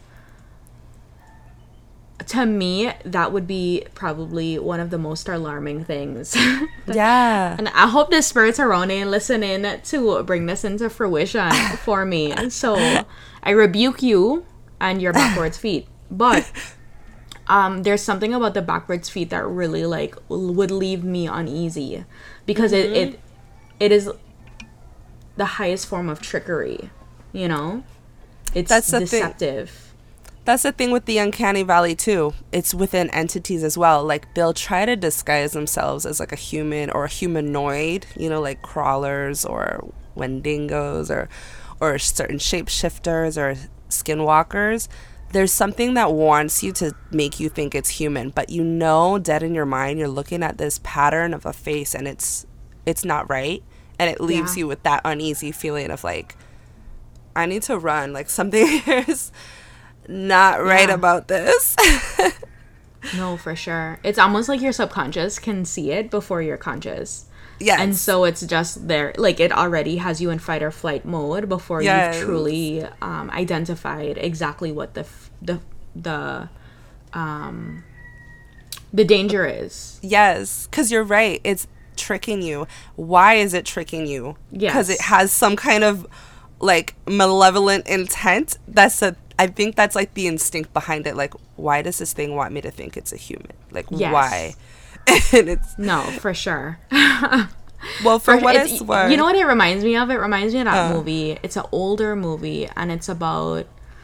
to me, that would be probably one of the most alarming things. Yeah. And I hope the spirits around me listening to bring this into fruition for me. So I rebuke you and your backwards feet. But um, there's something about the backwards feet that really like would leave me uneasy, because Mm-hmm. it, it it is the highest form of trickery. You know, it's That's the thing. deceptive. That's the thing with the uncanny valley too. It's within entities as well. Like they'll try to disguise themselves as like a human or a humanoid, you know, like crawlers or wendigos or or certain shapeshifters or skinwalkers. There's something that wants you to make you think it's human, but you know dead in your mind you're looking at this pattern of a face and it's it's not right, and it leaves Yeah. you with that uneasy feeling of like, I need to run, like something is not right Yeah. about this. No, for sure. It's almost like your subconscious can see it before you're conscious. Yes. And so it's just there, like it already has you in fight or flight mode before Yes. you've truly um, identified exactly what the f- the the um the danger is. Yes, because you're right. It's tricking you. Why is it tricking you? Because Yes. it has some kind of like malevolent intent. That's a. I think that's like the instinct behind it. Like, why does this thing want me to think it's a human? Like, Yes. why? And it's No, for sure. well for For- what it's- it's worth. You know what it reminds me of? It reminds me of that Uh. movie. It's an older movie, and it's about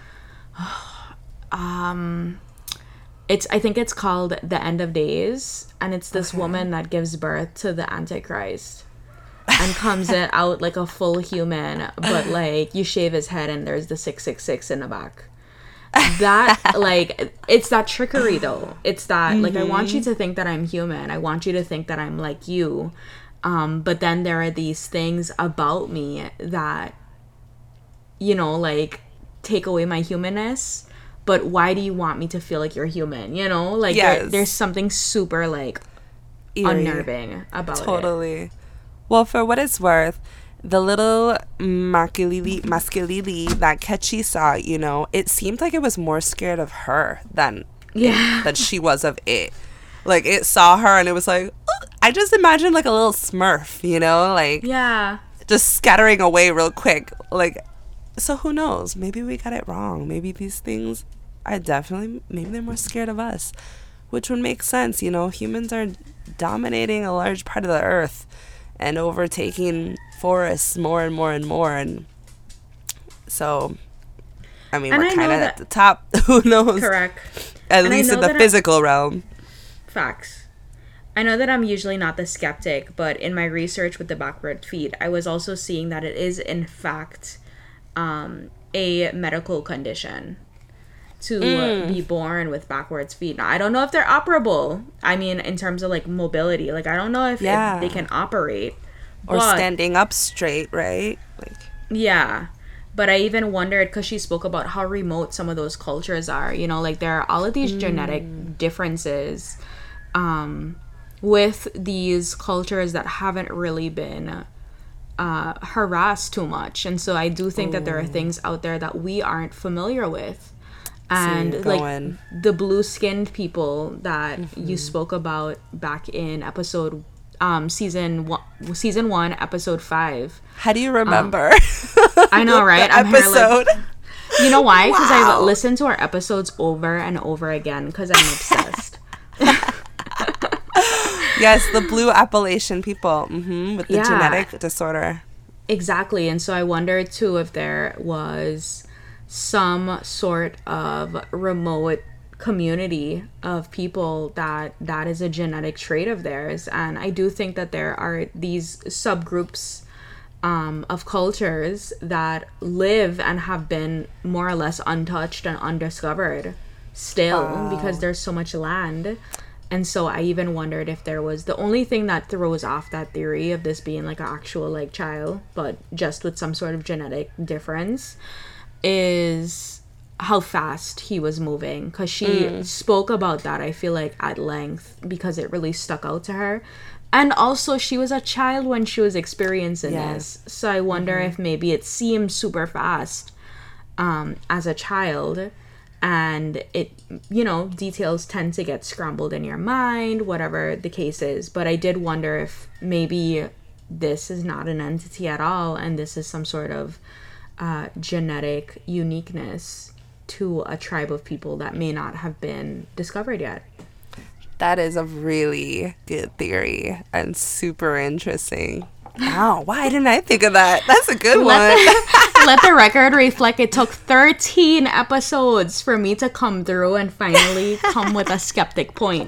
um it's I think it's called The End of Days, and it's this Okay. woman that gives birth to the Antichrist and comes it out like a full human, but like you shave his head and there's the six six six in the back. That like it's that trickery though. It's that like I want you to think that I'm human. I want you to think that I'm like you. Um, but then there are these things about me that, you know, like take away my humanness. But why do you want me to feel like you're human? You know, like there, Yes. there's something super like Eerie. unnerving about it. Totally. Well, for what it's worth, the little Maskilili, Maskilili that Ketchy saw, you know, it seemed like it was more scared of her than Yeah. than she was of it. Like, it saw her and it was like, "Ugh." I just imagined like a little Smurf, you know, like Yeah. just scattering away real quick. Like, so who knows? Maybe we got it wrong. Maybe these things are definitely, maybe they're more scared of us, which would make sense. You know, humans are dominating a large part of the earth and overtaking forests more and more and more. And so, I mean, And we're I kind know of that- at the top. Who knows? Correct. At And I least in know the that I- physical realm. Facts. I know that I'm usually not the skeptic, but in my research with the backward feet, I was also seeing that it is in fact um, a medical condition to mm. be born with backwards feet. Now, I don't know if they're operable. I mean, in terms of like mobility, like I don't know if, yeah. if they can operate. Or but, standing up straight, right? Like yeah. But I even wondered, because she spoke about how remote some of those cultures are. You know, like there are all of these mm. genetic differences um, with these cultures that haven't really been uh, harassed too much. And so I do think Ooh. that there are things out there that we aren't familiar with. And like the blue-skinned people that mm-hmm. you spoke about back in episode um season one season one episode five. How do you remember? Um, I know, right? I'm episode. Here, like, you know why? Because wow. I listen to our episodes over and over again because I'm obsessed. Yes, the blue Appalachian people mm-hmm, with the yeah, genetic disorder. Exactly, and so I wondered too if there was some sort of remote community of people that that is a genetic trait of theirs. And I do think that there are these subgroups um, of cultures that live and have been more or less untouched and undiscovered still wow. because there's so much land. And so I even wondered if there was, the only thing that throws off that theory of this being like an actual like child, but just with some sort of genetic difference, is how fast he was moving. Because she mm. spoke about that, I feel like, at length, because it really stuck out to her. And also, she was a child when she was experiencing yes. this. So I wonder mm-hmm. if maybe it seemed super fast um, as a child. And it, you know, details tend to get scrambled in your mind, whatever the case is. But I did wonder if maybe this is not an entity at all, and this is some sort of uh, genetic uniqueness to a tribe of people that may not have been discovered yet. That is a really good theory and super interesting. Wow, why didn't I think of that? That's a good let one. The, let the record reflect it took thirteen episodes for me to come through and finally come with a skeptic point.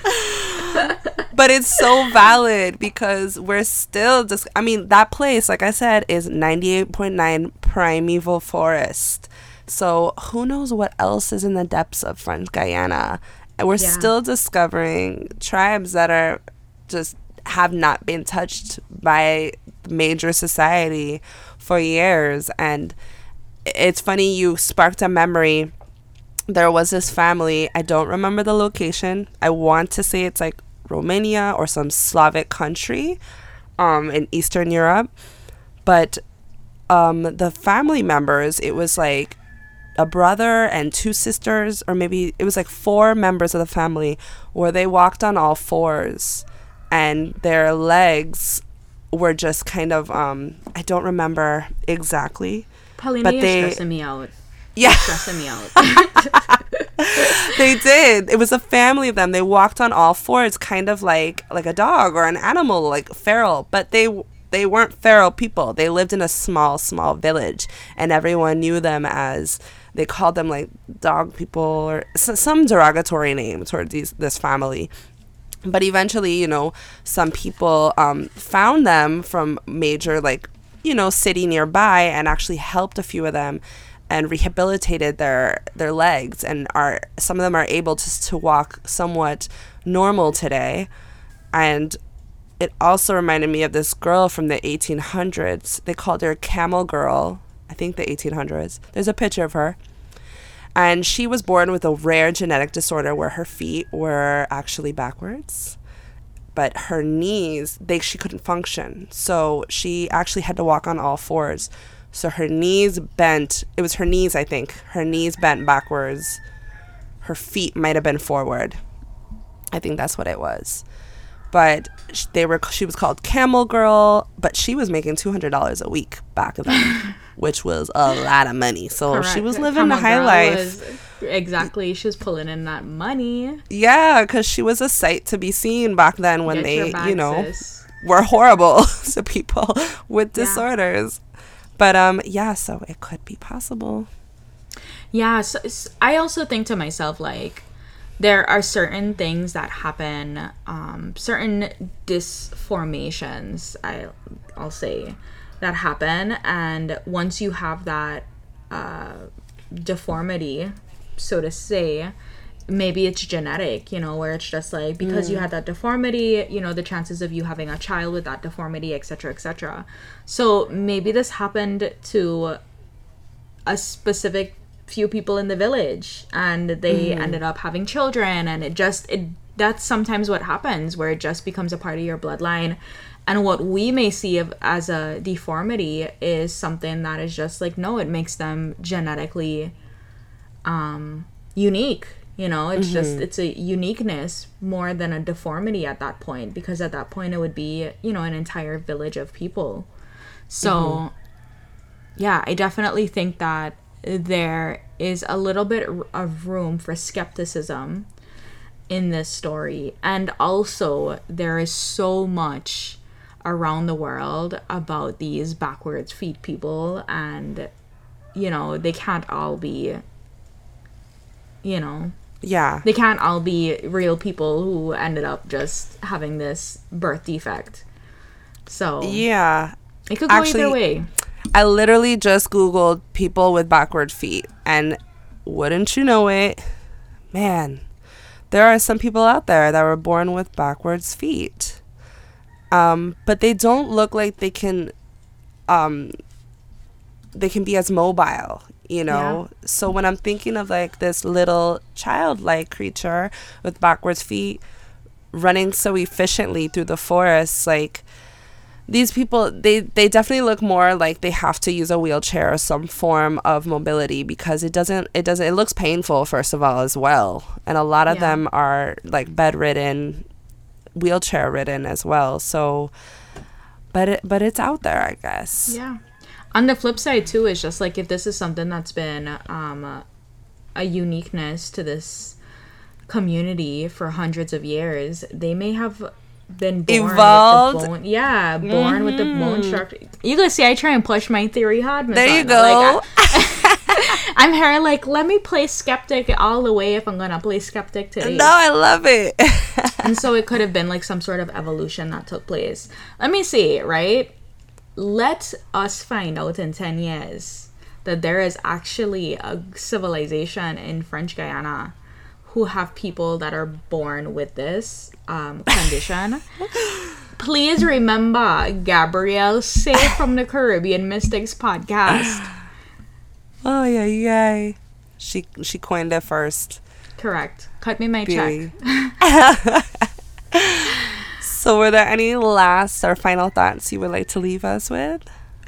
But it's so valid because we're still just, I mean, that place, like I said, is ninety-eight point nine primeval forest. So who knows what else is in the depths of French Guiana. And we're yeah. still discovering tribes that are just have not been touched by major society for years. And it's funny, you sparked a memory. There was this family, I don't remember the location. I want to say it's like Romania or some Slavic country um, in Eastern Europe. But um, the family members, it was like a brother and two sisters, or maybe it was like four members of the family, where they walked on all fours and their legs were just kind of, um, I don't remember exactly. Paulina, but you're they, stressing me out. Yeah. You're stressing me out. They did. It was a family of them. They walked on all fours, kind of like like a dog or an animal, like feral. But they they weren't feral people. They lived in a small, small village, and everyone knew them as, they called them like dog people or some derogatory name towards these, this family. But eventually, you know, some people um, found them from major, like, you know, city nearby and actually helped a few of them and rehabilitated their their legs, and are some of them are able to to walk somewhat normal today. And it also reminded me of this girl from the eighteen hundreds. They called her Camel Girl, I think the eighteen hundreds. There's a picture of her. And she was born with a rare genetic disorder where her feet were actually backwards, but her knees, they she couldn't function. So she actually had to walk on all fours. So her knees bent. It was her knees, I think. Her knees bent backwards. Her feet might have been forward. I think that's what it was. But they were. She was called Camel Girl, but she was making two hundred dollars a week back then, which was a lot of money. So Correct. She was living Camel the high life. Was, exactly. She was pulling in that money. Yeah, because she was a sight to be seen back then when Get they, bag, you know, sis. were horrible to people with disorders. Yeah. But, um, yeah, so it could be possible. Yeah, so, so I also think to myself, like, there are certain things that happen, um, certain disformations, I, I'll say, that happen. And once you have that uh, deformity, so to say, maybe it's genetic, you know, where it's just like, because mm. you had that deformity, you know, the chances of you having a child with that deformity, et cetera, et cetera. So maybe this happened to a specific few people in the village, and they mm. ended up having children, and it just, it that's sometimes what happens, where it just becomes a part of your bloodline. And what we may see of, as a deformity is something that is just like, no, it makes them genetically um, unique. You know, it's mm-hmm. just, it's a uniqueness more than a deformity at that point, because at that point it would be, you know, an entire village of people. So, mm-hmm. yeah, I definitely think that there is a little bit of room for skepticism in this story. And also, there is so much around the world about these backwards feet people, and, you know, they can't all be, you know... Yeah. They can't all be real people who ended up just having this birth defect. So. Yeah. It could go Actually, either way. I literally just Googled people with backward feet. And wouldn't you know it, man, there are some people out there that were born with backwards feet. Um, but they don't look like they can, um, they can be as mobile. You know, yeah. So when I'm thinking of like this little childlike creature with backwards feet running so efficiently through the forest, like these people, they, they definitely look more like they have to use a wheelchair or some form of mobility, because it doesn't, it doesn't, it looks painful, first of all, as well. And a lot of yeah. them are like bedridden, wheelchair ridden as well. So, but it, but it's out there, I guess. Yeah. On the flip side, too, is just like, if this is something that's been um, a, a uniqueness to this community for hundreds of years, they may have been born evolved. With the bone. Yeah, born mm-hmm. with the bone structure. You guys see, I try and push my theory hard. There you go. Like, I, I'm here like, let me play skeptic all the way if I'm gonna play skeptic today. No, I love it. And so it could have been like some sort of evolution that took place. Let me see, right? Let us find out in ten years that there is actually a civilization in French Guiana who have people that are born with this um, condition. Please remember Gabrielle Say from the Caribbean Mystics podcast. Oh, yeah, yeah. She, she coined it first. Correct. Cut me my Beauty. check. So were there any last or final thoughts you would like to leave us with?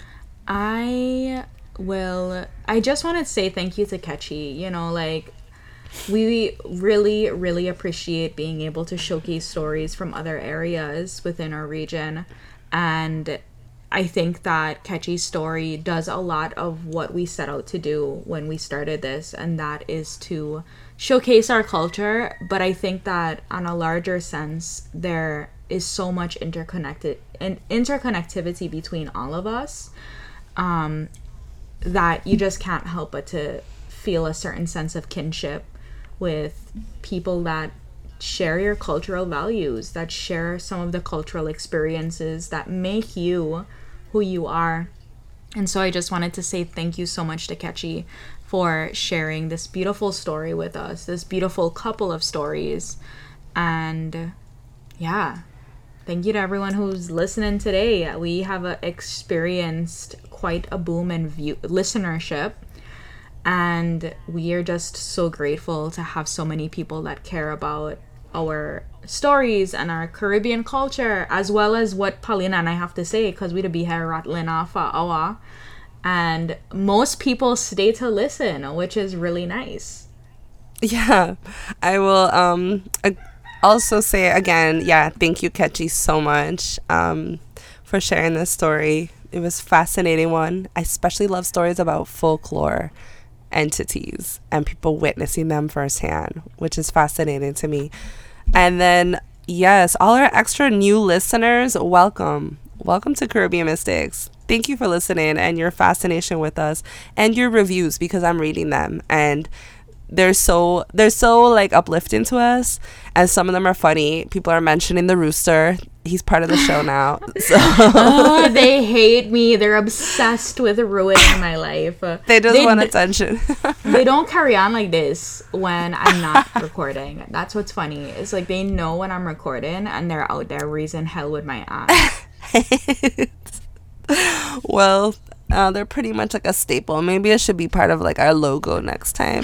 I will, I just want to say thank you to Ketchy. You know, like, we really, really appreciate being able to showcase stories from other areas within our region. And I think that Ketchy's story does a lot of what we set out to do when we started this, and that is to showcase our culture. But I think that on a larger sense, there is so much interconnected and interconnectivity between all of us, um, that you just can't help but to feel a certain sense of kinship with people that share your cultural values, that share some of the cultural experiences that make you who you are. And so I just wanted to say thank you so much to Ketchy for sharing this beautiful story with us, this beautiful couple of stories. And yeah, thank you to everyone who's listening today. We have uh, experienced quite a boom in view listenership, and we are just so grateful to have so many people that care about our stories and our Caribbean culture, as well as what Paulina and I have to say, because we'd be here rattling off an hour, and most people stay to listen, which is really nice. Yeah, I will um also say again, yeah, thank you, Ketchy, so much um for sharing this story. It was a fascinating one. I especially love stories about folklore entities and people witnessing them firsthand, which is fascinating to me. And then, yes, all our extra new listeners, welcome. Welcome to Caribbean Mystics. Thank you for listening and your fascination with us and your reviews, because I'm reading them. And they're so they're so like uplifting to us, and some of them are funny. People are mentioning the rooster. He's part of the show now. So. Oh, they hate me. They're obsessed with ruining my life. They just they, want attention. They don't carry on like this when I'm not recording. That's what's funny. It's like they know when I'm recording and they're out there raising hell with my ass. Well, uh, they're pretty much like a staple. Maybe it should be part of like our logo next time.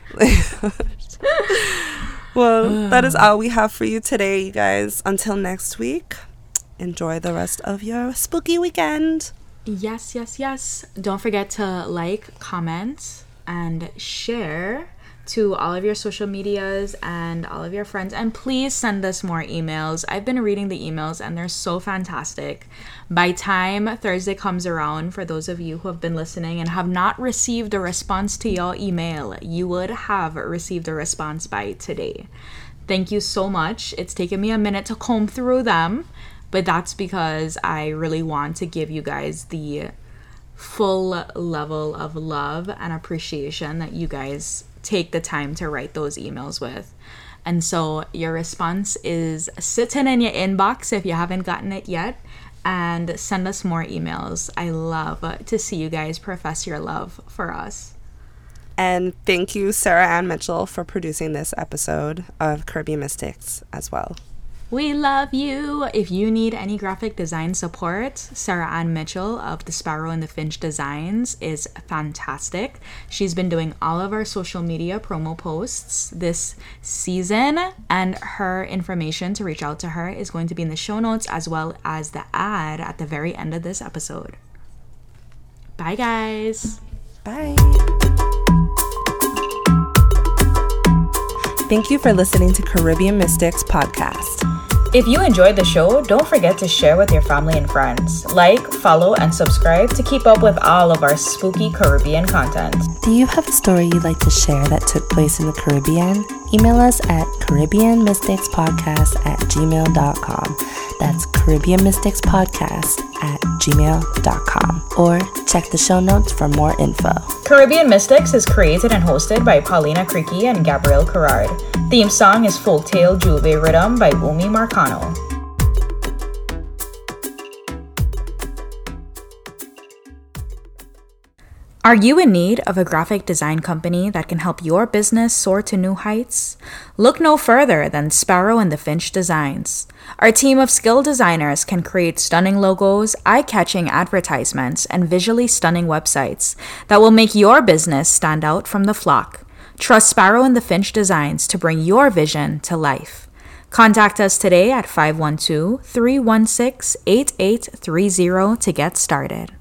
Well, that is all we have for you today, you guys. Until next week, enjoy the rest of your spooky weekend. Yes, yes, yes. Don't forget to like, comment, and share to all of your social medias and all of your friends. And please send us more emails. I've been reading the emails and they're so fantastic. By time Thursday comes around, for those of you who have been listening and have not received a response to your email, you would have received a response by today. Thank you so much. It's taken me a minute to comb through them, but that's because I really want to give you guys the full level of love and appreciation that you guys take the time to write those emails with. And so your response is sitting in your inbox if you haven't gotten it yet, and send us more emails. I love to see you guys profess your love for us. And thank you, Sarah Ann Mitchell, for producing this episode of Caribbean Mystics as well. We love you. If you need any graphic design support, Sarah Ann Mitchell of The Sparrow and the Finch Designs is fantastic. She's been doing all of our social media promo posts this season, and her information to reach out to her is going to be in the show notes as well as the ad at the very end of this episode. Bye, guys. Bye. Thank you for listening to Caribbean Mystics Podcast. If you enjoyed the show, don't forget to share with your family and friends. Like, follow, and subscribe to keep up with all of our spooky Caribbean content. Do you have a story you'd like to share that took place in the Caribbean? Email us at caribbean mystics podcast at gmail dot com. That's caribbean mystics podcast at gmail dot com. Or check the show notes for more info. Caribbean Mystics is created and hosted by Paulina Creaky and Gabrielle Carrard. Theme song is Folktale Juve Rhythm by Umi Marcano. Are you in need of a graphic design company that can help your business soar to new heights? Look no further than Sparrow and the Finch Designs. Our team of skilled designers can create stunning logos, eye-catching advertisements, and visually stunning websites that will make your business stand out from the flock. Trust Sparrow and the Finch Designs to bring your vision to life. Contact us today at five one two, three one six, eight eight three zero to get started.